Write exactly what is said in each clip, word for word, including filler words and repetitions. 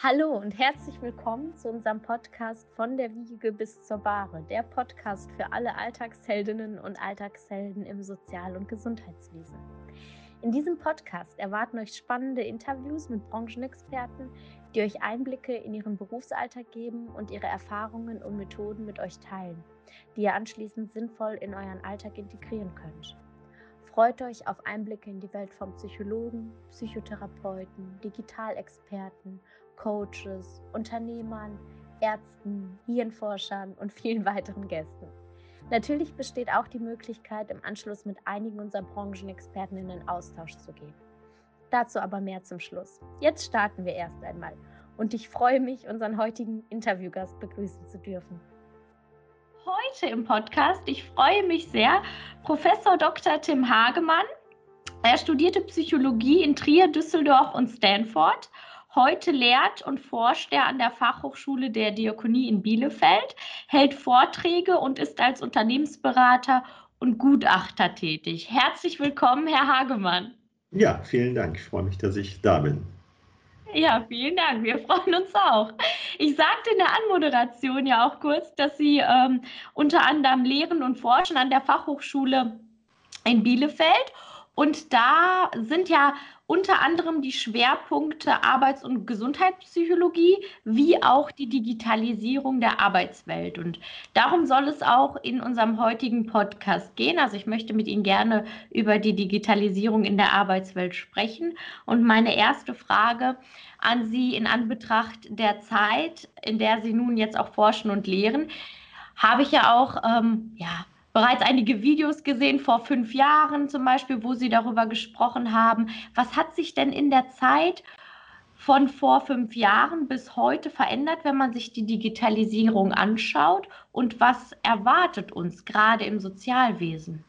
Hallo und herzlich willkommen zu unserem Podcast Von der Wiege bis zur Bahre, der Podcast für alle Alltagsheldinnen und Alltagshelden im Sozial- und Gesundheitswesen. In diesem Podcast erwarten euch spannende Interviews mit Branchenexperten, die euch Einblicke in ihren Berufsalltag geben und ihre Erfahrungen und Methoden mit euch teilen, die ihr anschließend sinnvoll in euren Alltag integrieren könnt. Freut euch auf Einblicke in die Welt von Psychologen, Psychotherapeuten, Digitalexperten, Coaches, Unternehmern, Ärzten, Hirnforschern und vielen weiteren Gästen. Natürlich besteht auch die Möglichkeit, im Anschluss mit einigen unserer Branchenexperten in den Austausch zu gehen. Dazu aber mehr zum Schluss. Jetzt starten wir erst einmal und ich freue mich, unseren heutigen Interviewgast begrüßen zu dürfen. Heute im Podcast, ich freue mich sehr, Professor Doktor Tim Hagemann. Er studierte Psychologie in Trier, Düsseldorf und Stanford. Heute lehrt und forscht er an der Fachhochschule der Diakonie in Bielefeld, hält Vorträge und ist als Unternehmensberater und Gutachter tätig. Herzlich willkommen, Herr Hagemann. Ja, vielen Dank. Ich freue mich, dass ich da bin. Ja, vielen Dank. Wir freuen uns auch. Ich sagte in der Anmoderation ja auch kurz, dass Sie ähm, unter anderem lehren und forschen an der Fachhochschule in Bielefeld. Und da sind ja unter anderem die Schwerpunkte Arbeits- und Gesundheitspsychologie wie auch die Digitalisierung der Arbeitswelt. Und darum soll es auch in unserem heutigen Podcast gehen. Also ich möchte mit Ihnen gerne über die Digitalisierung in der Arbeitswelt sprechen. Und meine erste Frage an Sie in Anbetracht der Zeit, in der Sie nun jetzt auch forschen und lehren, habe ich ja auch, ähm, ja, bereits einige Videos gesehen, vor fünf Jahren zum Beispiel, wo Sie darüber gesprochen haben. Was hat sich denn in der Zeit von vor fünf Jahren bis heute verändert, wenn man sich die Digitalisierung anschaut? Und was erwartet uns gerade im Sozialwesen?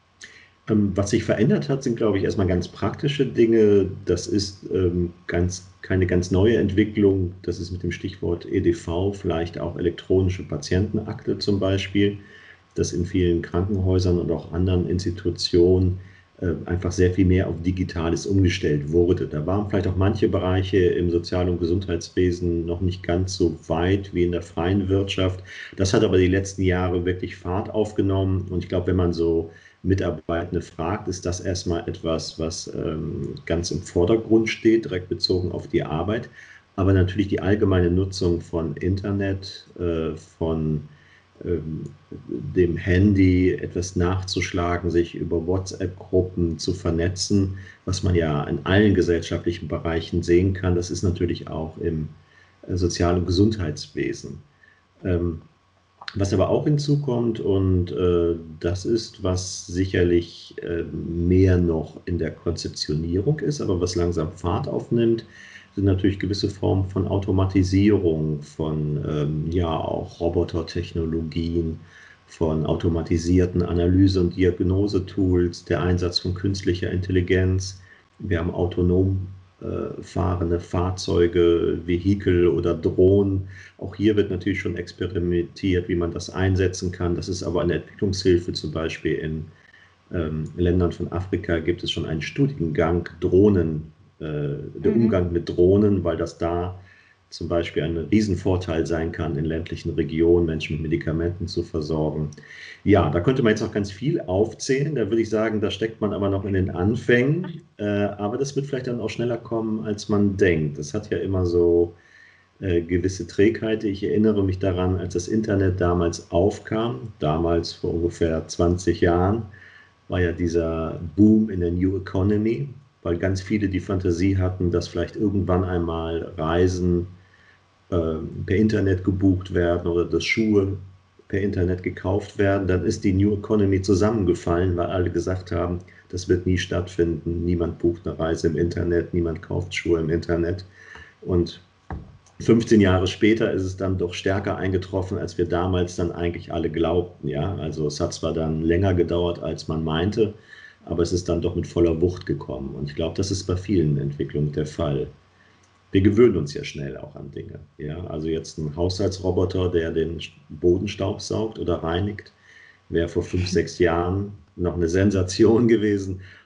Was sich verändert hat, sind, glaube ich, erstmal ganz praktische Dinge. Das ist ähm, ganz, keine ganz neue Entwicklung. Das ist mit dem Stichwort E D V, vielleicht auch elektronische Patientenakte zum Beispiel, dass in vielen Krankenhäusern und auch anderen Institutionen äh, einfach sehr viel mehr auf Digitales umgestellt wurde. Da waren vielleicht auch manche Bereiche im Sozial- und Gesundheitswesen noch nicht ganz so weit wie in der freien Wirtschaft. Das hat aber die letzten Jahre wirklich Fahrt aufgenommen. Und ich glaube, wenn man so Mitarbeitende fragt, ist das erstmal etwas, was ähm, ganz im Vordergrund steht, direkt bezogen auf die Arbeit. Aber natürlich die allgemeine Nutzung von Internet, äh, von ähm, dem Handy, etwas nachzuschlagen, sich über WhatsApp-Gruppen zu vernetzen, was man ja in allen gesellschaftlichen Bereichen sehen kann, das ist natürlich auch im äh, Sozial- und Gesundheitswesen. Ähm, Was aber auch hinzukommt, und äh, das ist, was sicherlich äh, mehr noch in der Konzeptionierung ist, aber was langsam Fahrt aufnimmt, sind natürlich gewisse Formen von Automatisierung, von ähm, ja auch Robotertechnologien, von automatisierten Analyse- und Diagnosetools, der Einsatz von künstlicher Intelligenz. Wir haben autonom äh, fahrende Fahrzeuge, Vehikel oder Drohnen. Auch hier wird natürlich schon experimentiert, wie man das einsetzen kann. Das ist aber eine Entwicklungshilfe. Zum Beispiel in ähm, Ländern von Afrika gibt es schon einen Studiengang Drohnen, äh, der Mhm. Umgang mit Drohnen, weil das da zum Beispiel ein Riesenvorteil sein kann, in ländlichen Regionen Menschen mit Medikamenten zu versorgen. Ja, da könnte man jetzt noch ganz viel aufzählen. Da würde ich sagen, da steckt man aber noch in den Anfängen. Äh, aber das wird vielleicht dann auch schneller kommen, als man denkt. Das hat ja immer so äh, gewisse Trägheit. Ich erinnere mich daran, als das Internet damals aufkam, damals vor ungefähr zwanzig Jahren, war ja dieser Boom in der New Economy, weil ganz viele die Fantasie hatten, dass vielleicht irgendwann einmal Reisen äh, per Internet gebucht werden oder dass Schuhe per Internet gekauft werden. Dann ist die New Economy zusammengefallen, weil alle gesagt haben, das wird nie stattfinden. Niemand bucht eine Reise im Internet, niemand kauft Schuhe im Internet. Und fünfzehn Jahre später ist es dann doch stärker eingetroffen, als wir damals dann eigentlich alle glaubten. Ja? Also es hat zwar dann länger gedauert, als man meinte, aber es ist dann doch mit voller Wucht gekommen. Und ich glaube, das ist bei vielen Entwicklungen der Fall. Wir gewöhnen uns ja schnell auch an Dinge. Ja? Also jetzt ein Haushaltsroboter, der den Boden staubsaugt oder reinigt, wäre vor fünf, sechs Jahren noch eine Sensation gewesen.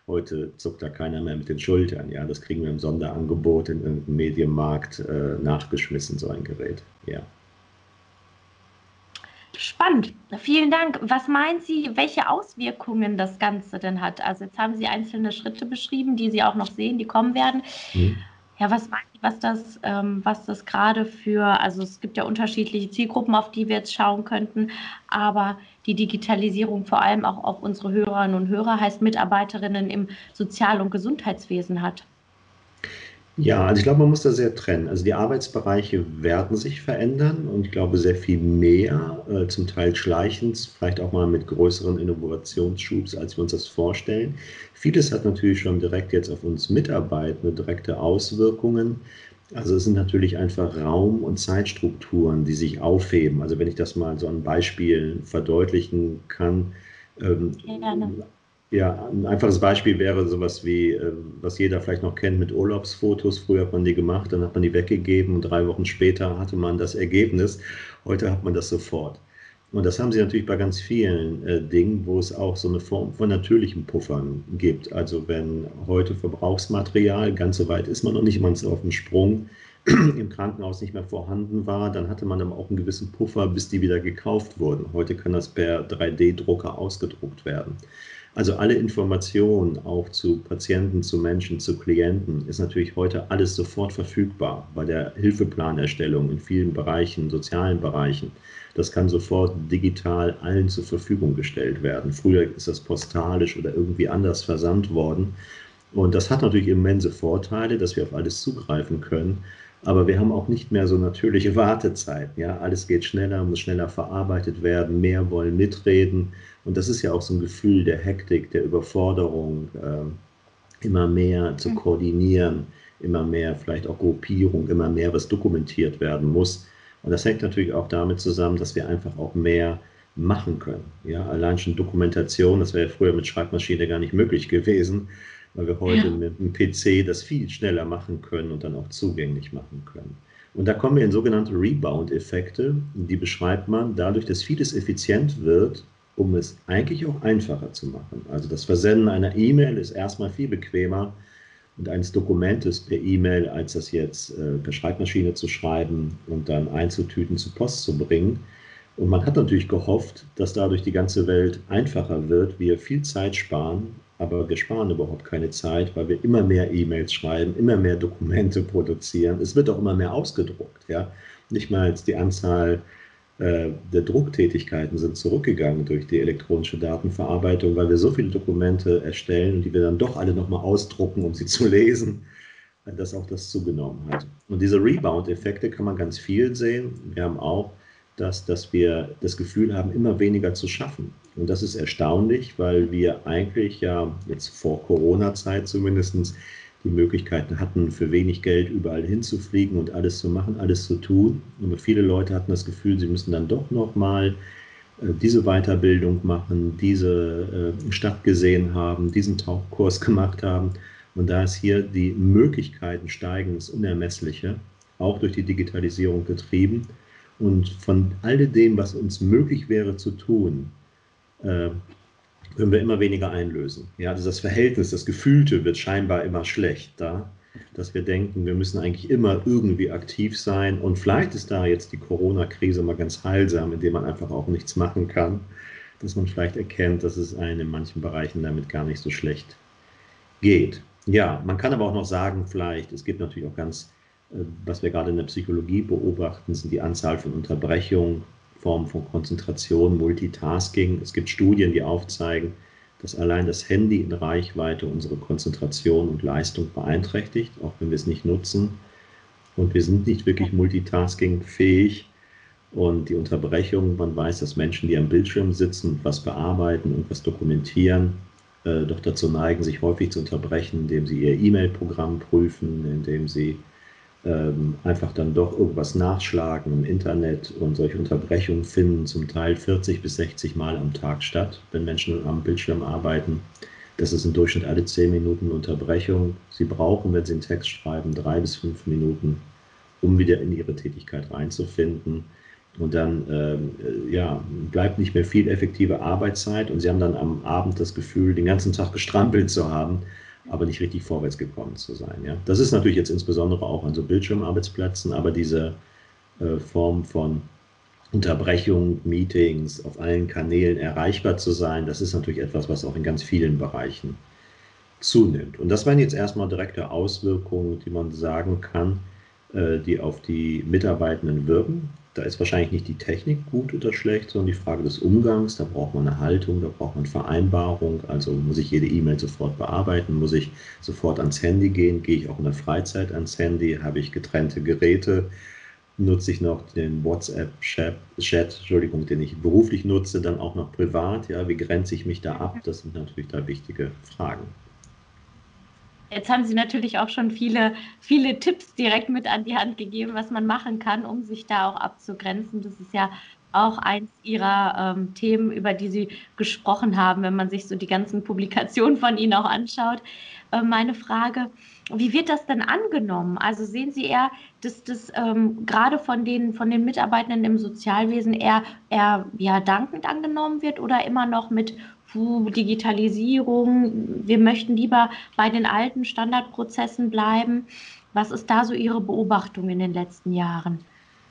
Heute zuckt da keiner mehr mit den Schultern. Ja, das kriegen wir im Sonderangebot in irgendeinem Medienmarkt äh, nachgeschmissen, so ein Gerät. Ja. Spannend. Vielen Dank. Was meinen Sie, welche Auswirkungen das Ganze denn hat? Also jetzt haben Sie einzelne Schritte beschrieben, die Sie auch noch sehen, die kommen werden. Hm. Ja, was meinen Sie, was das, ähm, was das gerade für, also es gibt ja unterschiedliche Zielgruppen, auf die wir jetzt schauen könnten, aber die Digitalisierung vor allem auch auf unsere Hörerinnen und Hörer, heißt Mitarbeiterinnen im Sozial- und Gesundheitswesen hat? Ja, also ich glaube, man muss da sehr trennen. Also die Arbeitsbereiche werden sich verändern und ich glaube sehr viel mehr, äh, zum Teil schleichend, vielleicht auch mal mit größeren Innovationsschubs, als wir uns das vorstellen. Vieles hat natürlich schon direkt jetzt auf uns Mitarbeitende direkte Auswirkungen. Also es sind natürlich einfach Raum- und Zeitstrukturen, die sich aufheben. Also wenn ich das mal so an Beispielen verdeutlichen kann. Ähm, Gerne. Ja, ein einfaches Beispiel wäre sowas wie, äh, was jeder vielleicht noch kennt mit Urlaubsfotos. Früher hat man die gemacht, dann hat man die weggegeben und drei Wochen später hatte man das Ergebnis. Heute hat man das sofort. Und das haben sie natürlich bei ganz vielen äh, Dingen, wo es auch so eine Form von natürlichen Puffern gibt. Also wenn heute Verbrauchsmaterial, ganz so weit ist man noch nicht, man ist auf dem Sprung, im Krankenhaus nicht mehr vorhanden war, dann hatte man aber auch einen gewissen Puffer, bis die wieder gekauft wurden. Heute kann das per drei D Drucker ausgedruckt werden. Also alle Informationen auch zu Patienten, zu Menschen, zu Klienten ist natürlich heute alles sofort verfügbar bei der Hilfeplanerstellung in vielen Bereichen, sozialen Bereichen. Das kann sofort digital allen zur Verfügung gestellt werden. Früher ist das postalisch oder irgendwie anders versandt worden. Und das hat natürlich immense Vorteile, dass wir auf alles zugreifen können. Aber wir haben auch nicht mehr so natürliche Wartezeiten. Ja? Alles geht schneller, muss schneller verarbeitet werden, mehr wollen mitreden. Und das ist ja auch so ein Gefühl der Hektik, der Überforderung, äh, immer mehr zu koordinieren, immer mehr vielleicht auch Gruppierung, immer mehr, was dokumentiert werden muss. Und das hängt natürlich auch damit zusammen, dass wir einfach auch mehr machen können. Ja? Allein schon Dokumentation, das wäre ja früher mit Schreibmaschine gar nicht möglich gewesen, weil wir heute ja. mit einem P C das viel schneller machen können und dann auch zugänglich machen können. Und da kommen wir in sogenannte Rebound-Effekte, die beschreibt man dadurch, dass vieles effizient wird, um es eigentlich auch einfacher zu machen. Also das Versenden einer E-Mail ist erstmal viel bequemer und eines Dokumentes per E-Mail, als das jetzt äh, per Schreibmaschine zu schreiben und dann einzutüten, zur Post zu bringen. Und man hat natürlich gehofft, dass dadurch die ganze Welt einfacher wird, wir viel Zeit sparen, aber wir sparen überhaupt keine Zeit, weil wir immer mehr E-Mails schreiben, immer mehr Dokumente produzieren. Es wird auch immer mehr ausgedruckt. Ja? Nicht mal die Anzahl äh, der Drucktätigkeiten sind zurückgegangen durch die elektronische Datenverarbeitung, weil wir so viele Dokumente erstellen und die wir dann doch alle nochmal ausdrucken, um sie zu lesen, dass auch das zugenommen hat. Und diese Rebound-Effekte kann man ganz viel sehen. Wir haben auch dass, dass wir das Gefühl haben, immer weniger zu schaffen. Und das ist erstaunlich, weil wir eigentlich ja jetzt vor Corona-Zeit zumindest die Möglichkeiten hatten, für wenig Geld überall hinzufliegen und alles zu machen, alles zu tun. Aber viele Leute hatten das Gefühl, sie müssen dann doch nochmal äh, diese Weiterbildung machen, diese äh, Stadt gesehen haben, diesen Tauchkurs gemacht haben. Und da ist hier die Möglichkeiten steigen, das Unermessliche, auch durch die Digitalisierung getrieben. Und von all dem, was uns möglich wäre zu tun, äh, können wir immer weniger einlösen. Ja, also das Verhältnis, das Gefühlte wird scheinbar immer schlechter, dass wir denken, wir müssen eigentlich immer irgendwie aktiv sein. Und vielleicht ist da jetzt die Corona-Krise mal ganz heilsam, indem man einfach auch nichts machen kann, dass man vielleicht erkennt, dass es einem in manchen Bereichen damit gar nicht so schlecht geht. Ja, man kann aber auch noch sagen, vielleicht, es gibt natürlich auch ganz was wir gerade in der Psychologie beobachten, sind die Anzahl von Unterbrechungen, Formen von Konzentration, Multitasking. Es gibt Studien, die aufzeigen, dass allein das Handy in Reichweite unsere Konzentration und Leistung beeinträchtigt, auch wenn wir es nicht nutzen. Und wir sind nicht wirklich multitaskingfähig. Und die Unterbrechung, man weiß, dass Menschen, die am Bildschirm sitzen und was bearbeiten und was dokumentieren, äh, doch dazu neigen, sich häufig zu unterbrechen, indem sie ihr E-Mail-Programm prüfen, indem sie Ähm, einfach dann doch irgendwas nachschlagen im Internet, und solche Unterbrechungen finden zum Teil vierzig bis sechzig Mal am Tag statt, wenn Menschen am Bildschirm arbeiten. Das ist im Durchschnitt alle zehn Minuten Unterbrechung. Sie brauchen, wenn sie einen Text schreiben, drei bis fünf Minuten, um wieder in ihre Tätigkeit reinzufinden. Und dann ähm, ja, bleibt nicht mehr viel effektive Arbeitszeit und Sie haben dann am Abend das Gefühl, den ganzen Tag gestrampelt zu haben, aber nicht richtig vorwärts gekommen zu sein. Ja? Das ist natürlich jetzt insbesondere auch an so Bildschirmarbeitsplätzen, aber diese äh, Form von Unterbrechung, Meetings, auf allen Kanälen erreichbar zu sein, das ist natürlich etwas, was auch in ganz vielen Bereichen zunimmt. Und das wären jetzt erstmal direkte Auswirkungen, die man sagen kann, äh, die auf die Mitarbeitenden wirken. Da ist wahrscheinlich nicht die Technik gut oder schlecht, sondern die Frage des Umgangs. Da braucht man eine Haltung, da braucht man Vereinbarung. Also muss ich jede E-Mail sofort bearbeiten, muss ich sofort ans Handy gehen, gehe ich auch in der Freizeit ans Handy, habe ich getrennte Geräte, nutze ich noch den WhatsApp-Chat, Entschuldigung, den ich beruflich nutze, dann auch noch privat. Ja, wie grenze ich mich da ab? Das sind natürlich da wichtige Fragen. Jetzt haben Sie natürlich auch schon viele, viele Tipps direkt mit an die Hand gegeben, was man machen kann, um sich da auch abzugrenzen. Das ist ja auch eins Ihrer ähm, Themen, über die Sie gesprochen haben, wenn man sich so die ganzen Publikationen von Ihnen auch anschaut. Äh, meine Frage, wie wird das denn angenommen? Also sehen Sie eher, dass das ähm, gerade von den, von den Mitarbeitenden im Sozialwesen eher, eher ja, dankend angenommen wird oder immer noch mit puh, Digitalisierung, wir möchten lieber bei den alten Standardprozessen bleiben? Was ist da so Ihre Beobachtung in den letzten Jahren?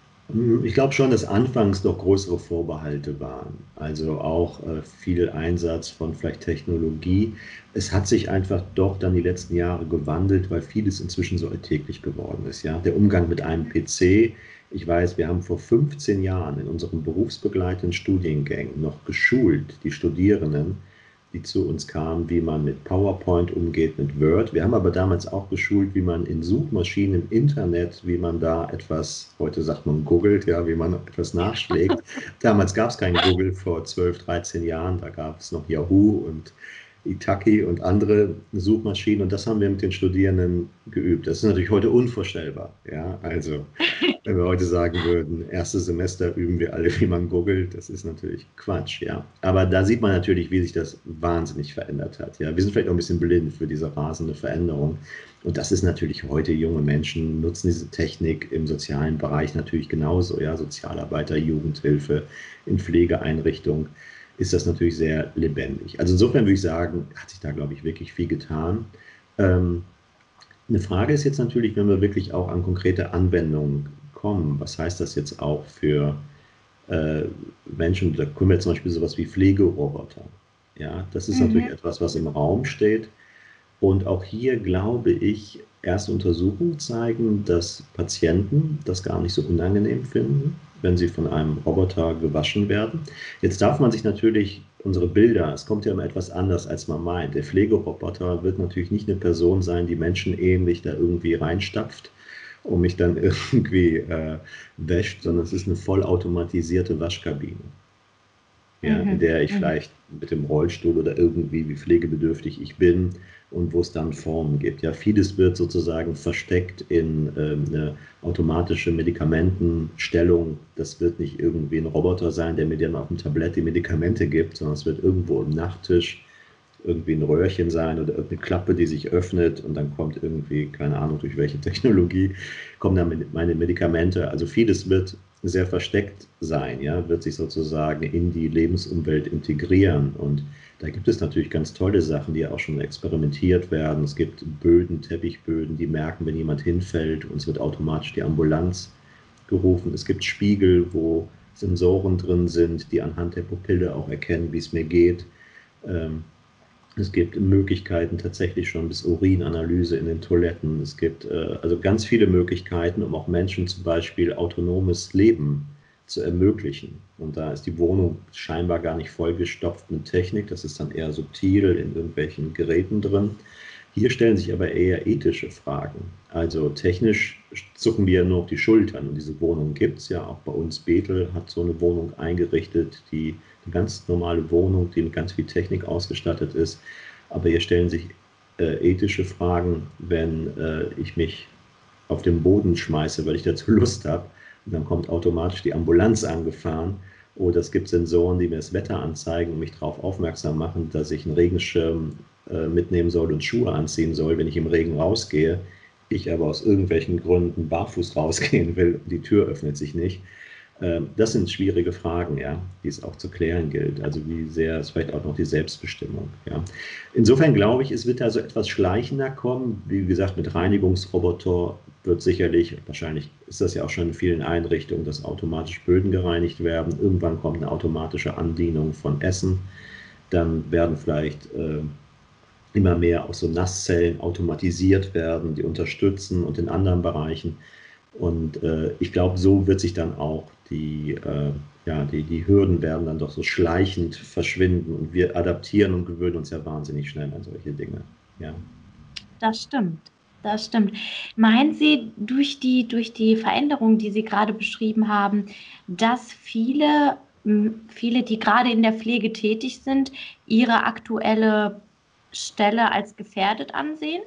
Ich glaube schon, dass anfangs doch größere Vorbehalte waren. Also auch äh, viel Einsatz von vielleicht Technologie. Es hat sich einfach doch dann die letzten Jahre gewandelt, weil vieles inzwischen so alltäglich geworden ist. Ja? Der Umgang mit einem P C. Ich weiß, wir haben vor fünfzehn Jahren in unseren berufsbegleitenden Studiengängen noch geschult, die Studierenden, die zu uns kamen, wie man mit PowerPoint umgeht, mit Word. Wir haben aber damals auch geschult, wie man in Suchmaschinen im Internet, wie man da etwas, heute sagt man googelt, ja, wie man etwas nachschlägt. Damals gab es kein Google vor zwölf, dreizehn Jahren, da gab es noch Yahoo und Italki und andere Suchmaschinen und das haben wir mit den Studierenden geübt. Das ist natürlich heute unvorstellbar. Ja? Also wenn wir heute sagen würden, erstes Semester üben wir alle, wie man googelt, das ist natürlich Quatsch. Ja? Aber da sieht man natürlich, wie sich das wahnsinnig verändert hat. Ja? Wir sind vielleicht auch ein bisschen blind für diese rasende Veränderung. Und das ist natürlich heute, junge Menschen nutzen diese Technik im sozialen Bereich natürlich genauso. Ja? Sozialarbeiter, Jugendhilfe, in Pflegeeinrichtungen ist das natürlich sehr lebendig. Also insofern würde ich sagen, hat sich da, glaube ich, wirklich viel getan. Ähm, eine Frage ist jetzt natürlich, wenn wir wirklich auch an konkrete Anwendungen kommen, was heißt das jetzt auch für äh, Menschen, da kommen wir zum Beispiel sowas wie Pflegeroboter. Ja, das ist mhm. natürlich etwas, was im Raum steht. Und auch hier glaube ich, erste Untersuchungen zeigen, dass Patienten das gar nicht so unangenehm finden, wenn sie von einem Roboter gewaschen werden. Jetzt darf man sich natürlich unsere Bilder, es kommt ja immer etwas anders, als man meint. Der Pflegeroboter wird natürlich nicht eine Person sein, die menschenähnlich da irgendwie reinstapft und mich dann irgendwie äh, wäscht, sondern es ist eine vollautomatisierte Waschkabine, ja, mhm. in der ich mhm. vielleicht mit dem Rollstuhl oder irgendwie, wie pflegebedürftig ich bin, und wo es dann Formen gibt. Ja, vieles wird sozusagen versteckt in ähm, eine automatische Medikamentenstellung. Das wird nicht irgendwie ein Roboter sein, der mir dann auf dem Tablett die Medikamente gibt, sondern es wird irgendwo im Nachttisch irgendwie ein Röhrchen sein oder irgendeine Klappe, die sich öffnet und dann kommt irgendwie, keine Ahnung durch welche Technologie, kommen dann meine Medikamente. Also vieles wird sehr versteckt sein, ja, wird sich sozusagen in die Lebensumwelt integrieren und da gibt es natürlich ganz tolle Sachen, die auch schon experimentiert werden. Es gibt Böden, Teppichböden, die merken, wenn jemand hinfällt und es wird automatisch die Ambulanz gerufen. Es gibt Spiegel, wo Sensoren drin sind, die anhand der Pupille auch erkennen, wie es mir geht. Es gibt Möglichkeiten tatsächlich schon bis Urinanalyse in den Toiletten. Es gibt also ganz viele Möglichkeiten, um auch Menschen zum Beispiel autonomes Leben zu ermöglichen. Und da ist die Wohnung scheinbar gar nicht vollgestopft mit Technik, das ist dann eher subtil in irgendwelchen Geräten drin. Hier stellen sich aber eher ethische Fragen. Also technisch zucken wir nur auf die Schultern und diese Wohnung gibt es ja. Auch bei uns Bethel hat so eine Wohnung eingerichtet, die eine ganz normale Wohnung, die mit ganz viel Technik ausgestattet ist. Aber hier stellen sich äh, ethische Fragen, wenn äh, ich mich auf den Boden schmeiße, weil ich dazu Lust habe. Und dann kommt automatisch die Ambulanz angefahren oder es gibt Sensoren, die mir das Wetter anzeigen und mich darauf aufmerksam machen, dass ich einen Regenschirm äh, mitnehmen soll und Schuhe anziehen soll, wenn ich im Regen rausgehe. Ich aber aus irgendwelchen Gründen barfuß rausgehen will und die Tür öffnet sich nicht. Ähm, das sind schwierige Fragen, ja, die es auch zu klären gilt. Also wie sehr ist vielleicht auch noch die Selbstbestimmung. Ja. Insofern glaube ich, es wird da so etwas schleichender kommen. Wie gesagt, mit Reinigungsroboter wird sicherlich, wahrscheinlich ist das ja auch schon in vielen Einrichtungen, dass automatisch Böden gereinigt werden. Irgendwann kommt eine automatische Andienung von Essen. Dann werden vielleicht äh, immer mehr auch so Nasszellen automatisiert werden, die unterstützen und in anderen Bereichen. Und äh, ich glaube, so wird sich dann auch die, äh, ja, die, die Hürden werden dann doch so schleichend verschwinden und wir adaptieren und gewöhnen uns ja wahnsinnig schnell an solche Dinge. Ja. Das stimmt. Das stimmt. Meinen Sie durch die, durch die Veränderungen, die Sie gerade beschrieben haben, dass viele, viele, die gerade in der Pflege tätig sind, ihre aktuelle Stelle als gefährdet ansehen?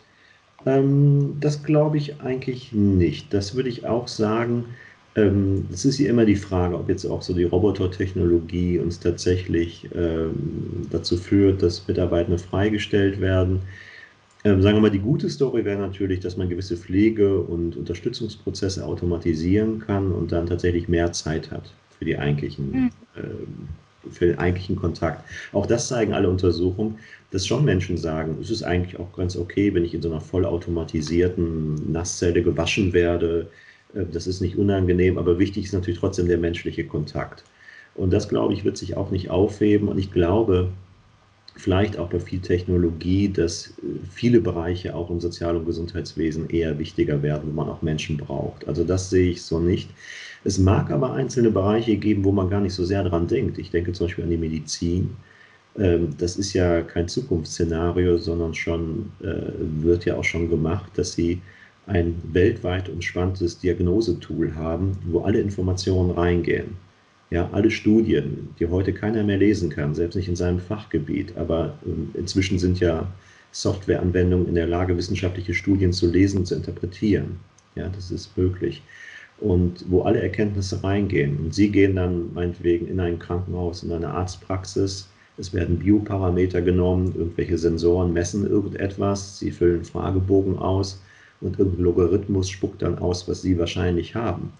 Ähm, das glaube ich eigentlich nicht. Das würde ich auch sagen, ähm, es ist ja immer die Frage, ob jetzt auch so die Robotertechnologie uns tatsächlich ähm, dazu führt, dass Mitarbeitende freigestellt werden. Ähm, sagen wir mal, die gute Story wäre natürlich, dass man gewisse Pflege- und Unterstützungsprozesse automatisieren kann und dann tatsächlich mehr Zeit hat für die eigentlichen, Mhm. ähm, für den eigentlichen Kontakt. Auch das zeigen alle Untersuchungen, dass schon Menschen sagen, es ist eigentlich auch ganz okay, wenn ich in so einer vollautomatisierten Nasszelle gewaschen werde. Äh, Das ist nicht unangenehm, aber wichtig ist natürlich trotzdem der menschliche Kontakt. Und das, glaube ich, wird sich auch nicht aufheben. Und ich glaube, vielleicht auch bei viel Technologie, dass äh, viele Bereiche auch im Sozial- und Gesundheitswesen eher wichtiger werden, wo man auch Menschen braucht. Also das sehe ich so nicht. Es mag aber einzelne Bereiche geben, wo man gar nicht so sehr dran denkt. Ich denke zum Beispiel an die Medizin. Ähm, Das ist ja kein Zukunftsszenario, sondern schon, äh, wird ja auch schon gemacht, dass sie ein weltweit umspanntes Diagnosetool haben, wo alle Informationen reingehen. Ja, alle Studien, die heute keiner mehr lesen kann, selbst nicht in seinem Fachgebiet, aber ähm, inzwischen sind ja Softwareanwendungen in der Lage, wissenschaftliche Studien zu lesen und zu interpretieren. Ja, das ist möglich. Und wo alle Erkenntnisse reingehen. Und Sie gehen dann meinetwegen in ein Krankenhaus, in eine Arztpraxis. Es werden Bioparameter genommen, irgendwelche Sensoren messen irgendetwas. Sie füllen einen Fragebogen aus und irgendein Logarithmus spuckt dann aus, was Sie wahrscheinlich haben.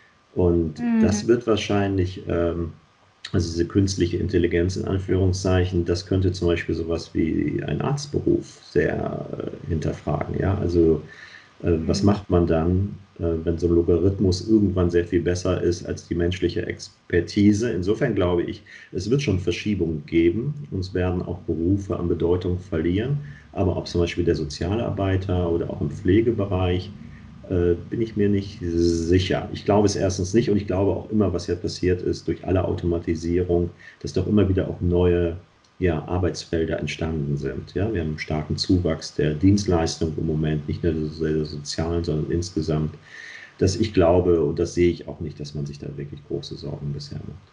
Und Mhm. das wird wahrscheinlich, ähm, also diese künstliche Intelligenz in Anführungszeichen, das könnte zum Beispiel sowas wie ein Arztberuf sehr äh, hinterfragen. Ja? Also äh, was Mhm. macht man dann, äh, wenn so ein Logarithmus irgendwann sehr viel besser ist als die menschliche Expertise? Insofern glaube ich, es wird schon Verschiebungen geben. Uns werden auch Berufe an Bedeutung verlieren. Aber ob zum Beispiel der Sozialarbeiter oder auch im Pflegebereich, äh, bin ich mir nicht sicher. Ich glaube es erstens nicht und ich glaube auch immer, was ja passiert ist durch alle Automatisierung, dass doch immer wieder auch neue, ja, Arbeitsfelder entstanden sind. Ja, wir haben einen starken Zuwachs der Dienstleistung im Moment, nicht nur der sozialen, sondern insgesamt, dass ich glaube, und das sehe ich auch nicht, dass man sich da wirklich große Sorgen bisher macht.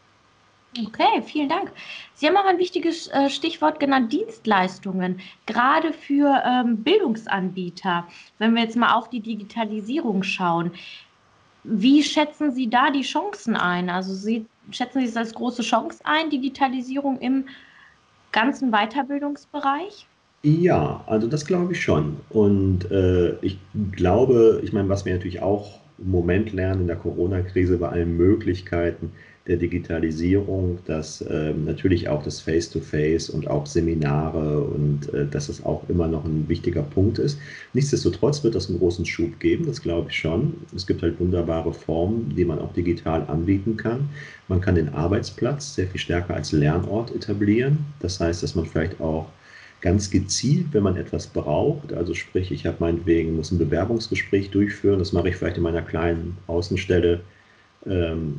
Okay, vielen Dank. Sie haben auch ein wichtiges äh, Stichwort genannt, Dienstleistungen, gerade für ähm, Bildungsanbieter. Wenn wir jetzt mal auf die Digitalisierung schauen, wie schätzen Sie da die Chancen ein? Also Sie, schätzen Sie es als große Chance ein, Digitalisierung im ganzen Weiterbildungsbereich? Ja, also das glaube ich schon. Und äh, ich glaube, ich meine, was wir natürlich auch im Moment lernen in der Corona-Krise bei allen Möglichkeiten der Digitalisierung, dass ähm, natürlich auch das Face-to-Face und auch Seminare und äh, dass es auch immer noch ein wichtiger Punkt ist. Nichtsdestotrotz wird das einen großen Schub geben, das glaube ich schon. Es gibt halt wunderbare Formen, die man auch digital anbieten kann. Man kann den Arbeitsplatz sehr viel stärker als Lernort etablieren. Das heißt, dass man vielleicht auch ganz gezielt, wenn man etwas braucht, also sprich, ich habe meinetwegen, muss ein Bewerbungsgespräch durchführen, das mache ich vielleicht in meiner kleinen Außenstelle, ähm,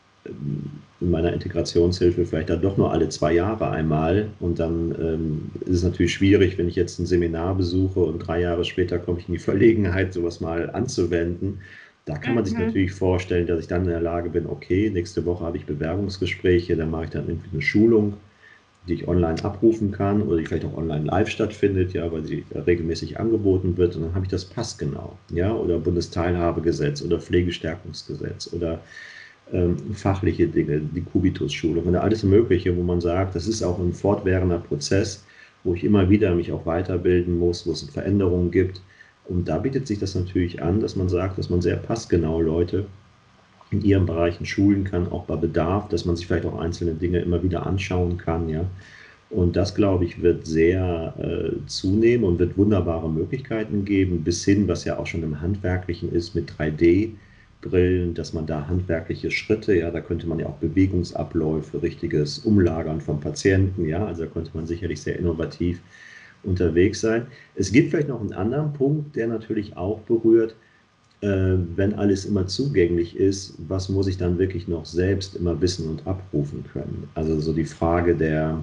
in meiner Integrationshilfe vielleicht dann doch nur alle zwei Jahre einmal. Und dann ähm, ist es natürlich schwierig, wenn ich jetzt ein Seminar besuche und drei Jahre später komme ich in die Verlegenheit, sowas mal anzuwenden. Da kann man sich Mhm. natürlich vorstellen, dass ich dann in der Lage bin, okay, nächste Woche habe ich Bewerbungsgespräche, dann mache ich dann irgendwie eine Schulung, die ich online abrufen kann oder die vielleicht auch online live stattfindet, ja, weil sie regelmäßig angeboten wird. Und dann habe ich das passgenau, ja, oder Bundesteilhabegesetz oder Pflegestärkungsgesetz oder ähm, fachliche Dinge, die Kubitus-Schulung und alles Mögliche, wo man sagt, das ist auch ein fortwährender Prozess, wo ich immer wieder mich auch weiterbilden muss, wo es Veränderungen gibt. Und da bietet sich das natürlich an, dass man sagt, dass man sehr passgenau Leute in ihren Bereichen schulen kann, auch bei Bedarf, dass man sich vielleicht auch einzelne Dinge immer wieder anschauen kann, ja. Und das, glaube ich, wird sehr äh, zunehmen und wird wunderbare Möglichkeiten geben, bis hin, was ja auch schon im Handwerklichen ist, mit drei D-Brillen, dass man da handwerkliche Schritte, ja, da könnte man ja auch Bewegungsabläufe, richtiges Umlagern vom Patienten, ja, also da könnte man sicherlich sehr innovativ unterwegs sein. Es gibt vielleicht noch einen anderen Punkt, der natürlich auch berührt, äh, wenn alles immer zugänglich ist, was muss ich dann wirklich noch selbst immer wissen und abrufen können? Also so die Frage der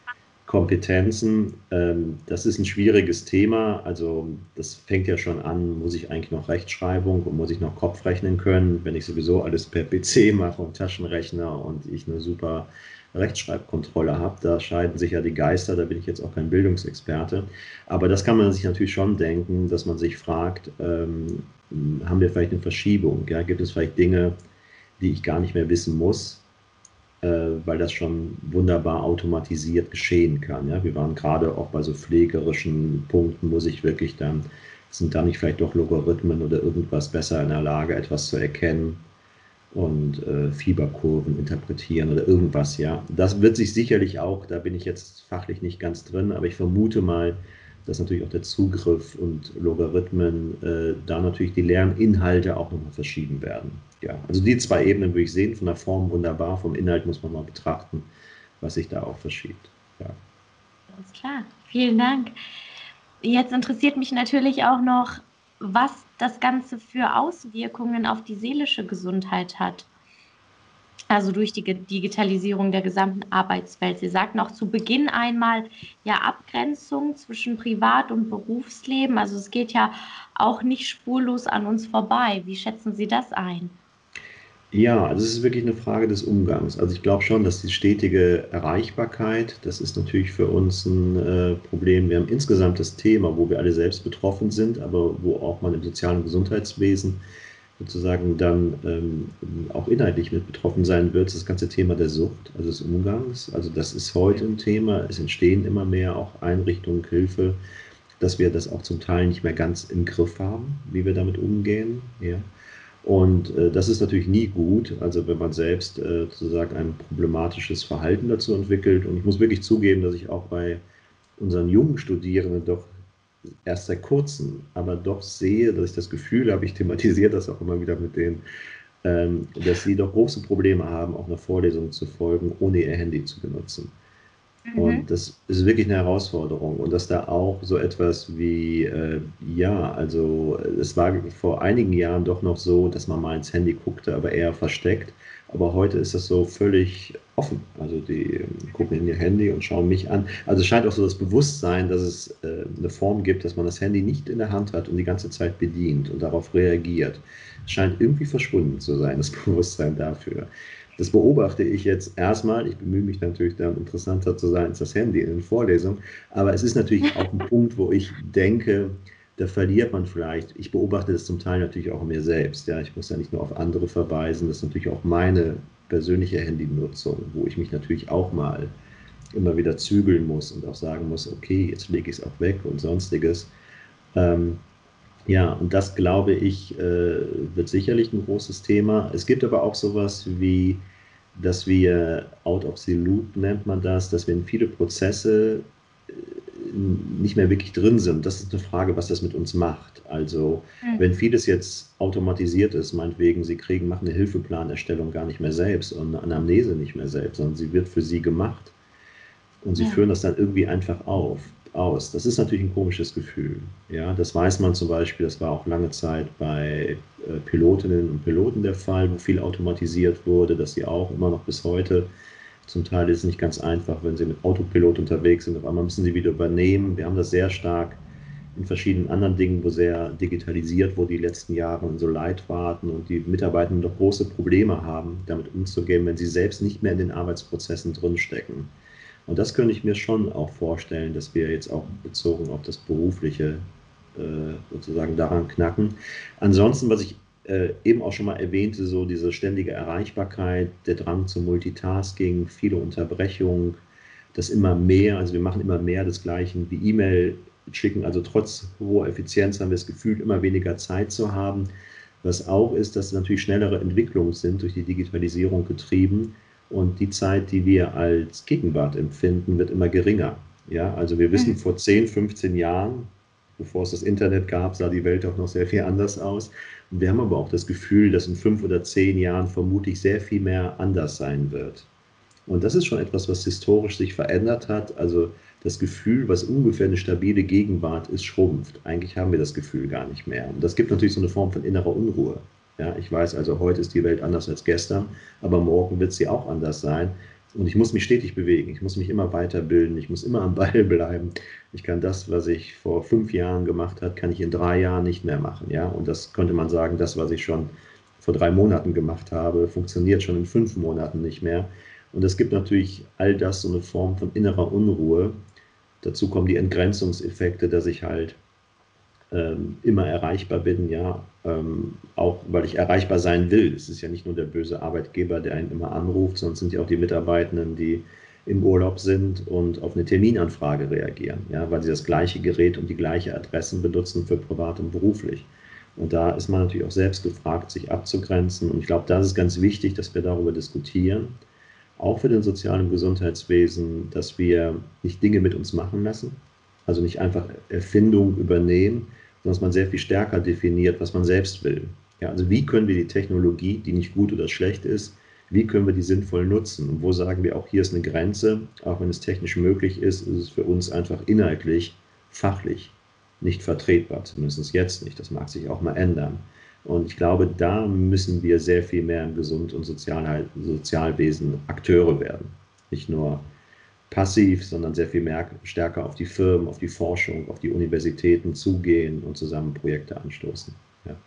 Kompetenzen, ähm, das ist ein schwieriges Thema. Also das fängt ja schon an, muss ich eigentlich noch Rechtschreibung und muss ich noch Kopf rechnen können, wenn ich sowieso alles per P C mache und Taschenrechner und ich eine super Rechtschreibkontrolle habe. Da scheiden sich ja die Geister, da bin ich jetzt auch kein Bildungsexperte. Aber das kann man sich natürlich schon denken, dass man sich fragt, ähm, haben wir vielleicht eine Verschiebung? Ja? Gibt es vielleicht Dinge, die ich gar nicht mehr wissen muss, weil das schon wunderbar automatisiert geschehen kann. Ja? Wir waren gerade auch bei so pflegerischen Punkten, muss ich wirklich dann, sind da nicht vielleicht doch Logarithmen oder irgendwas besser in der Lage, etwas zu erkennen und äh, Fieberkurven interpretieren oder irgendwas, ja. Das wird sich sicherlich auch, da bin ich jetzt fachlich nicht ganz drin, aber ich vermute mal, dass natürlich auch der Zugriff und Logarithmen äh, da natürlich die Lerninhalte auch nochmal verschieben werden. Ja, also die zwei Ebenen würde ich sehen, von der Form wunderbar, vom Inhalt muss man mal betrachten, was sich da auch verschiebt. Ja. Alles klar, vielen Dank. Jetzt interessiert mich natürlich auch noch, was das Ganze für Auswirkungen auf die seelische Gesundheit hat. Also durch die Digitalisierung der gesamten Arbeitswelt. Sie sagten auch zu Beginn einmal, ja, Abgrenzung zwischen Privat- und Berufsleben. Also es geht ja auch nicht spurlos an uns vorbei. Wie schätzen Sie das ein? Ja, also es ist wirklich eine Frage des Umgangs. Also ich glaube schon, dass die stetige Erreichbarkeit, das ist natürlich für uns ein äh, Problem. Wir haben insgesamt das Thema, wo wir alle selbst betroffen sind, aber wo auch man im sozialen Gesundheitswesen sozusagen dann ähm, auch inhaltlich mit betroffen sein wird, das ganze Thema der Sucht, also des Umgangs. Also das ist heute ein Thema. Es entstehen immer mehr auch Einrichtungen, Hilfe, dass wir das auch zum Teil nicht mehr ganz im Griff haben, wie wir damit umgehen. Ja. Und äh, das ist natürlich nie gut, also wenn man selbst äh, sozusagen ein problematisches Verhalten dazu entwickelt. Und ich muss wirklich zugeben, dass ich auch bei unseren jungen Studierenden doch erst seit kurzem, aber doch sehe, dass ich das Gefühl habe, ich thematisiere das auch immer wieder mit denen, ähm, dass sie doch große Probleme haben, auch einer Vorlesung zu folgen, ohne ihr Handy zu benutzen. Mhm. Und das ist wirklich eine Herausforderung. Und dass da auch so etwas wie, äh, ja, also es war vor einigen Jahren doch noch so, dass man mal ins Handy guckte, aber eher versteckt. Aber heute ist das so völlig offen. Also die gucken in ihr Handy und schauen mich an. Also es scheint auch so das Bewusstsein, dass es äh, eine Form gibt, dass man das Handy nicht in der Hand hat und die ganze Zeit bedient und darauf reagiert. Es scheint irgendwie verschwunden zu sein, das Bewusstsein dafür. Das beobachte ich jetzt erstmal. Ich bemühe mich natürlich dann, interessanter zu sein als das Handy in den Vorlesungen. Aber es ist natürlich auch ein Punkt, wo ich denke, da verliert man vielleicht. Ich beobachte das zum Teil natürlich auch in mir selbst. Ja, ich muss ja nicht nur auf andere verweisen. Das ist natürlich auch meine persönliche Handynutzung, wo ich mich natürlich auch mal immer wieder zügeln muss und auch sagen muss, okay, jetzt lege ich es auch weg und sonstiges. Ähm, ja, und das, glaube ich, äh, wird sicherlich ein großes Thema. Es gibt aber auch sowas wie, dass wir out of the loop nennt man das, dass wir in viele Prozesse äh, nicht mehr wirklich drin sind. Das ist eine Frage, was das mit uns macht. Also Mhm. wenn vieles jetzt automatisiert ist, meinetwegen, Sie kriegen, machen eine Hilfeplanerstellung gar nicht mehr selbst und eine Anamnese nicht mehr selbst, sondern sie wird für Sie gemacht. Und sie Ja. führen das dann irgendwie einfach auf, aus. Das ist natürlich ein komisches Gefühl. Ja, das weiß man zum Beispiel, das war auch lange Zeit bei äh, Pilotinnen und Piloten der Fall, wo viel automatisiert wurde, dass sie auch immer noch bis heute, zum Teil ist es nicht ganz einfach, wenn sie mit Autopilot unterwegs sind, auf einmal müssen sie wieder übernehmen. Wir haben das sehr stark in verschiedenen anderen Dingen, wo sehr digitalisiert wurde die letzten Jahre und so Leitfaden und die Mitarbeitenden doch große Probleme haben, damit umzugehen, wenn sie selbst nicht mehr in den Arbeitsprozessen drinstecken. Und das könnte ich mir schon auch vorstellen, dass wir jetzt auch bezogen auf das Berufliche äh, sozusagen daran knacken. Ansonsten, was ich äh, eben auch schon mal erwähnte, so diese ständige Erreichbarkeit, der Drang zum Multitasking, viele Unterbrechungen, das immer mehr, also wir machen immer mehr des Gleichen wie E-Mail schicken, also trotz hoher Effizienz haben wir das Gefühl, immer weniger Zeit zu haben. Was auch ist, dass natürlich schnellere Entwicklungen sind durch die Digitalisierung getrieben und die Zeit, die wir als Gegenwart empfinden, wird immer geringer. Ja, also wir wissen, Mhm. vor zehn, fünfzehn Jahren, bevor es das Internet gab, sah die Welt auch noch sehr viel anders aus. Und wir haben aber auch das Gefühl, dass in fünf oder zehn Jahren vermutlich sehr viel mehr anders sein wird. Und das ist schon etwas, was historisch sich verändert hat. Also das Gefühl, was ungefähr eine stabile Gegenwart ist, schrumpft. Eigentlich haben wir das Gefühl gar nicht mehr. Und das gibt natürlich so eine Form von innerer Unruhe. Ja, ich weiß also, heute ist die Welt anders als gestern, aber morgen wird sie auch anders sein. Und ich muss mich stetig bewegen. Ich muss mich immer weiterbilden. Ich muss immer am Ball bleiben. Ich kann das, was ich vor fünf Jahren gemacht habe, kann ich in drei Jahren nicht mehr machen. Ja, und das könnte man sagen, das, was ich schon vor drei Monaten gemacht habe, funktioniert schon in fünf Monaten nicht mehr. Und es gibt natürlich all das so eine Form von innerer Unruhe. Dazu kommen die Entgrenzungseffekte, dass ich halt ähm, immer erreichbar bin, ja, ähm, auch weil ich erreichbar sein will. Es ist ja nicht nur der böse Arbeitgeber, der einen immer anruft, sondern es sind ja auch die Mitarbeitenden, die im Urlaub sind und auf eine Terminanfrage reagieren, ja, weil sie das gleiche Gerät und die gleiche Adressen benutzen für privat und beruflich. Und da ist man natürlich auch selbst gefragt, sich abzugrenzen. Und ich glaube, da ist es ganz wichtig, dass wir darüber diskutieren, auch für den sozialen Gesundheitswesen, dass wir nicht Dinge mit uns machen lassen, also nicht einfach Erfindungen übernehmen, sondern dass man sehr viel stärker definiert, was man selbst will. Ja, also wie können wir die Technologie, die nicht gut oder schlecht ist, wie können wir die sinnvoll nutzen? Und wo sagen wir auch, hier ist eine Grenze, auch wenn es technisch möglich ist, ist es für uns einfach inhaltlich, fachlich nicht vertretbar, zumindest jetzt nicht. Das mag sich auch mal ändern. Und ich glaube, da müssen wir sehr viel mehr im Gesund- und Sozial Sozialwesen Akteure werden. Nicht nur passiv, sondern sehr viel mehr, stärker auf die Firmen, auf die Forschung, auf die Universitäten zugehen und zusammen Projekte anstoßen. Ja.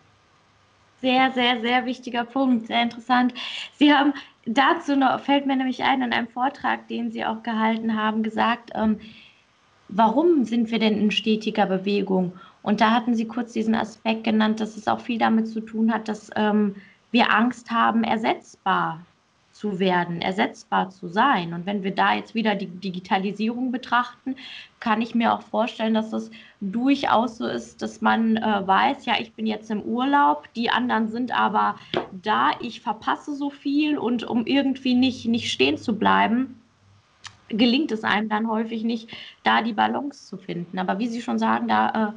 Sehr, sehr, sehr wichtiger Punkt, sehr interessant. Sie haben dazu noch, fällt mir nämlich ein, in einem Vortrag, den Sie auch gehalten haben, gesagt, ähm, warum sind wir denn in stetiger Bewegung? Und da hatten Sie kurz diesen Aspekt genannt, dass es auch viel damit zu tun hat, dass ähm, wir Angst haben, ersetzbar zu werden, ersetzbar zu sein. Und wenn wir da jetzt wieder die Digitalisierung betrachten, kann ich mir auch vorstellen, dass es durchaus so ist, dass man äh, weiß, ja, ich bin jetzt im Urlaub, die anderen sind aber da, ich verpasse so viel und um irgendwie nicht, nicht stehen zu bleiben, gelingt es einem dann häufig nicht, da die Balance zu finden. Aber wie Sie schon sagen, da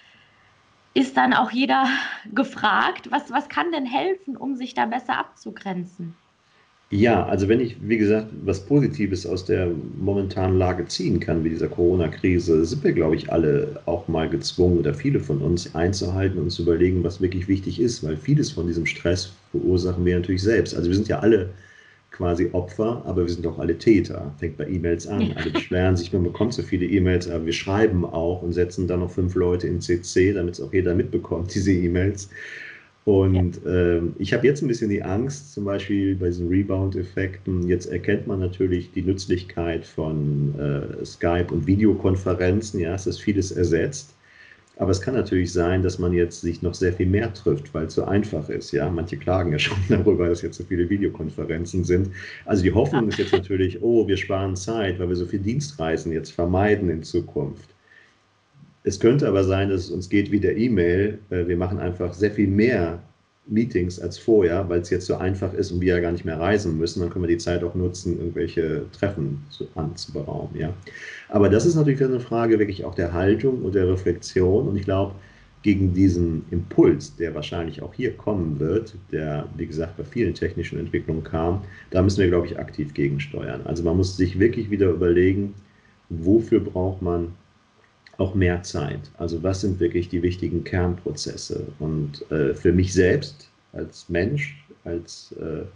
äh, ist dann auch jeder gefragt, was, was kann denn helfen, um sich da besser abzugrenzen? Ja, also wenn ich, wie gesagt, was Positives aus der momentanen Lage ziehen kann, wie dieser Corona-Krise, sind wir, glaube ich, alle auch mal gezwungen oder viele von uns einzuhalten und zu überlegen, was wirklich wichtig ist, weil vieles von diesem Stress verursachen wir natürlich selbst. Also wir sind ja alle quasi Opfer, aber wir sind auch alle Täter. Fängt bei E-Mails an. Alle beschweren sich, man bekommt so viele E-Mails, aber wir schreiben auch und setzen dann noch fünf Leute in C C, damit es auch jeder mitbekommt, diese E-Mails. Ja. Und ähm, ich habe jetzt ein bisschen die Angst, zum Beispiel bei diesen Rebound-Effekten. Jetzt erkennt man natürlich die Nützlichkeit von äh, Skype und Videokonferenzen. Ja, es ist vieles ersetzt. Aber es kann natürlich sein, dass man jetzt sich noch sehr viel mehr trifft, weil es so einfach ist. Ja, manche klagen ja schon darüber, dass jetzt so viele Videokonferenzen sind. Also die Hoffnung ist jetzt natürlich, oh, wir sparen Zeit, weil wir so viel Dienstreisen jetzt vermeiden in Zukunft. Es könnte aber sein, dass es uns geht wie der E-Mail. Wir machen einfach sehr viel mehr Meetings als vorher, weil es jetzt so einfach ist und wir ja gar nicht mehr reisen müssen. Dann können wir die Zeit auch nutzen, irgendwelche Treffen zu, anzuberaumen. Ja. Aber das ist natürlich eine Frage wirklich auch der Haltung und der Reflexion. Und ich glaube, gegen diesen Impuls, der wahrscheinlich auch hier kommen wird, der, wie gesagt, bei vielen technischen Entwicklungen kam, da müssen wir, glaube ich, aktiv gegensteuern. Also man muss sich wirklich wieder überlegen, wofür braucht man auch mehr Zeit. Also was sind wirklich die wichtigen Kernprozesse? Und äh, für mich selbst als Mensch, als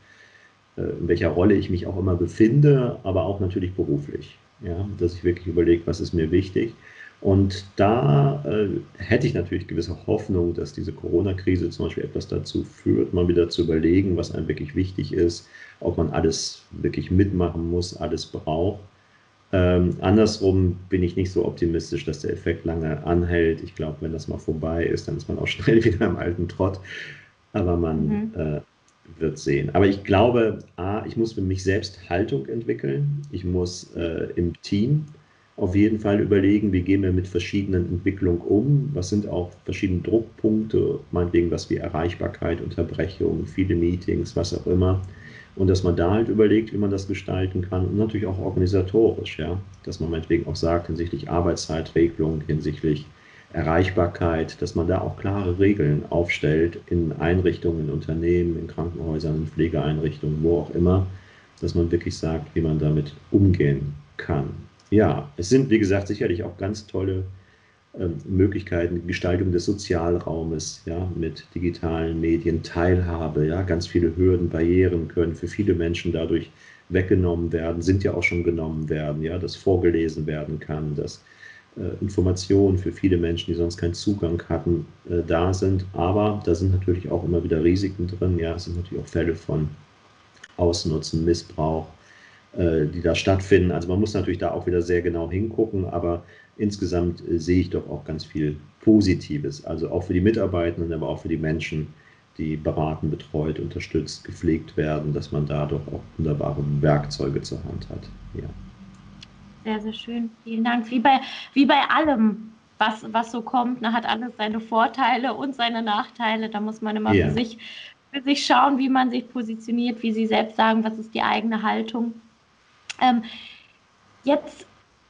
äh, in welcher Rolle ich mich auch immer befinde, aber auch natürlich beruflich. Ja, dass ich wirklich überlege, was ist mir wichtig. Und da äh, hätte ich natürlich gewisse Hoffnung, dass diese Corona-Krise zum Beispiel etwas dazu führt, mal wieder zu überlegen, was einem wirklich wichtig ist, ob man alles wirklich mitmachen muss, alles braucht. Ähm, andersrum bin ich nicht so optimistisch, dass der Effekt lange anhält. Ich glaube, wenn das mal vorbei ist, dann ist man auch schnell wieder im alten Trott. Aber man Mhm. äh, wird sehen. Aber ich glaube, A, ich muss für mich selbst Haltung entwickeln. Ich muss äh, im Team auf jeden Fall überlegen, wie gehen wir mit verschiedenen Entwicklungen um, was sind auch verschiedene Druckpunkte, meinetwegen was wie Erreichbarkeit, Unterbrechung, viele Meetings, was auch immer. Und dass man da halt überlegt, wie man das gestalten kann und natürlich auch organisatorisch, ja, dass man meinetwegen auch sagt, hinsichtlich Arbeitszeitregelung, hinsichtlich Erreichbarkeit, dass man da auch klare Regeln aufstellt in Einrichtungen, in Unternehmen, in Krankenhäusern, in Pflegeeinrichtungen, wo auch immer, dass man wirklich sagt, wie man damit umgehen kann. Ja, es sind, wie gesagt, sicherlich auch ganz tolle ähm, Möglichkeiten, Gestaltung des Sozialraumes, ja, mit digitalen Medien, Teilhabe, ja, ganz viele Hürden, Barrieren können für viele Menschen dadurch weggenommen werden, sind ja auch schon genommen werden, ja, dass vorgelesen werden kann, dass äh, Informationen für viele Menschen, die sonst keinen Zugang hatten, äh, da sind. Aber da sind natürlich auch immer wieder Risiken drin, ja, es sind natürlich auch Fälle von Ausnutzen, Missbrauch, äh, die da stattfinden. Also man muss natürlich da auch wieder sehr genau hingucken, aber insgesamt äh, sehe ich doch auch ganz viel Positives. Also auch für die Mitarbeitenden, aber auch für die Menschen, die beraten, betreut, unterstützt, gepflegt werden, dass man da doch auch wunderbare Werkzeuge zur Hand hat. Ja. Sehr, sehr schön. Vielen Dank. Wie bei, wie bei allem, was, was so kommt, ne, hat alles seine Vorteile und seine Nachteile. Da muss man immer für Ja. sich, für sich schauen, wie man sich positioniert, wie Sie selbst sagen, was ist die eigene Haltung. Ähm, jetzt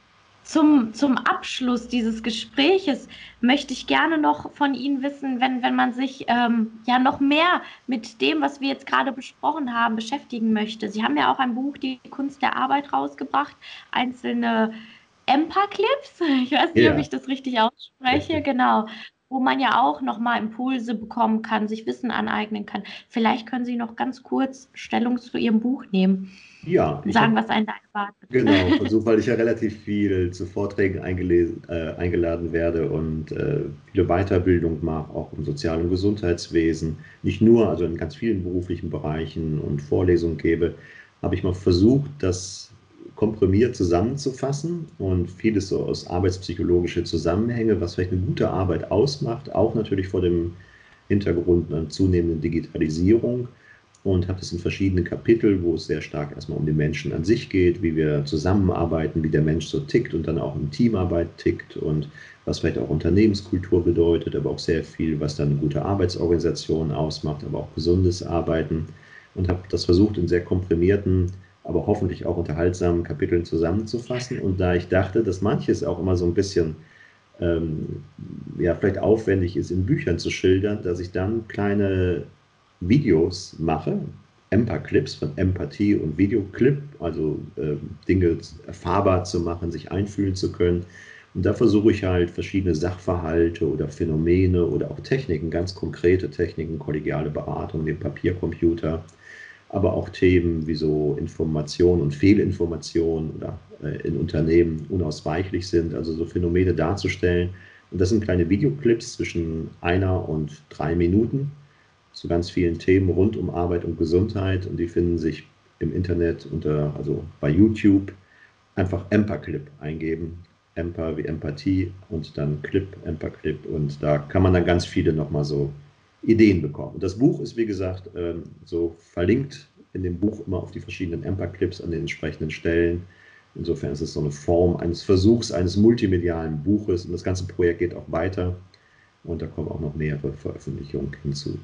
zum, zum Abschluss dieses Gespräches möchte ich gerne noch von Ihnen wissen, wenn, wenn man sich ähm, ja noch mehr mit dem, was wir jetzt gerade besprochen haben, beschäftigen möchte. Sie haben ja auch ein Buch, Die Kunst der Arbeit, rausgebracht, einzelne Empa-Clips, ich weiß nicht, ob Ja, ich das richtig ausspreche, richtig. genau, wo man ja auch nochmal Impulse bekommen kann, sich Wissen aneignen kann. Vielleicht können Sie noch ganz kurz Stellung zu Ihrem Buch nehmen Ja, und ich sagen, habe was einen da genau erwartet. versucht, weil ich ja relativ viel zu Vorträgen eingelesen, äh, eingeladen werde und äh, viele Weiterbildung mache, auch im Sozial- und Gesundheitswesen. Nicht nur, also in ganz vielen beruflichen Bereichen und Vorlesungen gebe, habe ich mal versucht, das komprimiert zusammenzufassen und vieles so aus arbeitspsychologische Zusammenhänge, was vielleicht eine gute Arbeit ausmacht, auch natürlich vor dem Hintergrund einer zunehmenden Digitalisierung, und habe es in verschiedenen Kapiteln, wo es sehr stark erstmal um den Menschen an sich geht, wie wir zusammenarbeiten, wie der Mensch so tickt und dann auch in Teamarbeit tickt und was vielleicht auch Unternehmenskultur bedeutet, aber auch sehr viel, was dann eine gute Arbeitsorganisation ausmacht, aber auch gesundes Arbeiten, und habe das versucht in sehr komprimierten, aber hoffentlich auch unterhaltsamen Kapiteln zusammenzufassen. Und da ich dachte, dass manches auch immer so ein bisschen ähm, ja, vielleicht aufwendig ist, in Büchern zu schildern, dass ich dann kleine Videos mache, Empa-Clips von Empathie und Videoclip, also äh, Dinge erfahrbar zu machen, sich einfühlen zu können. Und da versuche ich halt verschiedene Sachverhalte oder Phänomene oder auch Techniken, ganz konkrete Techniken, kollegiale Beratung, den Papiercomputer, aber auch Themen wie so Information und Fehlinformation oder äh, in Unternehmen unausweichlich sind, also so Phänomene darzustellen. Und das sind kleine Videoclips zwischen einer und drei Minuten zu ganz vielen Themen rund um Arbeit und Gesundheit, und die finden sich im Internet unter, also bei YouTube, einfach Empa-Clip eingeben. Empa wie Empathie und dann Clip, Empa-Clip, und da kann man dann ganz viele nochmal so Ideen bekommen. Und das Buch ist, wie gesagt, ähm, so verlinkt in dem Buch immer auf die verschiedenen Empa-Clips an den entsprechenden Stellen. Insofern ist es so eine Form eines Versuchs, eines multimedialen Buches, und das ganze Projekt geht auch weiter und da kommen auch noch mehrere Veröffentlichungen hinzu.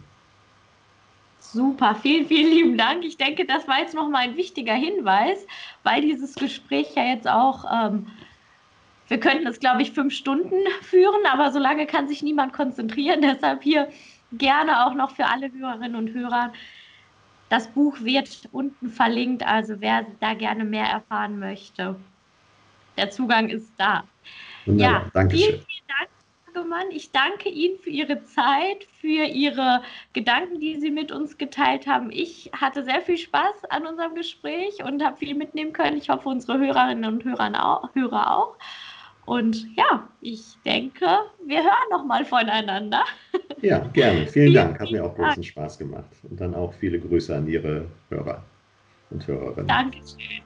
Super, vielen, vielen lieben Dank. Ich denke, das war jetzt nochmal ein wichtiger Hinweis, weil dieses Gespräch ja jetzt auch, ähm, wir könnten es, glaube ich, fünf Stunden führen, aber so lange kann sich niemand konzentrieren. Deshalb hier gerne auch noch für alle Hörerinnen und Hörer. Das Buch wird unten verlinkt, also wer da gerne mehr erfahren möchte, der Zugang ist da. Wunderbar, Ja, vielen, Dankeschön. vielen Dank, Herr Hagemann. Ich danke Ihnen für Ihre Zeit, für Ihre Gedanken, die Sie mit uns geteilt haben. Ich hatte sehr viel Spaß an unserem Gespräch und habe viel mitnehmen können. Ich hoffe, unsere Hörerinnen und Hörer auch. Hörer auch. Und ja, ich denke, wir hören noch mal voneinander. Ja, gerne. Vielen Vielen, Dank. Hat mir vielen auch Dank. großen Spaß gemacht. Und dann auch viele Grüße an Ihre Hörer und Hörerinnen. Dankeschön.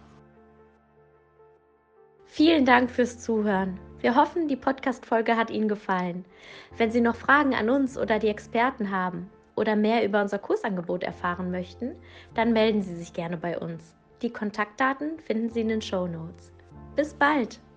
Vielen Dank fürs Zuhören. Wir hoffen, die Podcast-Folge hat Ihnen gefallen. Wenn Sie noch Fragen an uns oder die Experten haben oder mehr über unser Kursangebot erfahren möchten, dann melden Sie sich gerne bei uns. Die Kontaktdaten finden Sie in den Shownotes. Bis bald!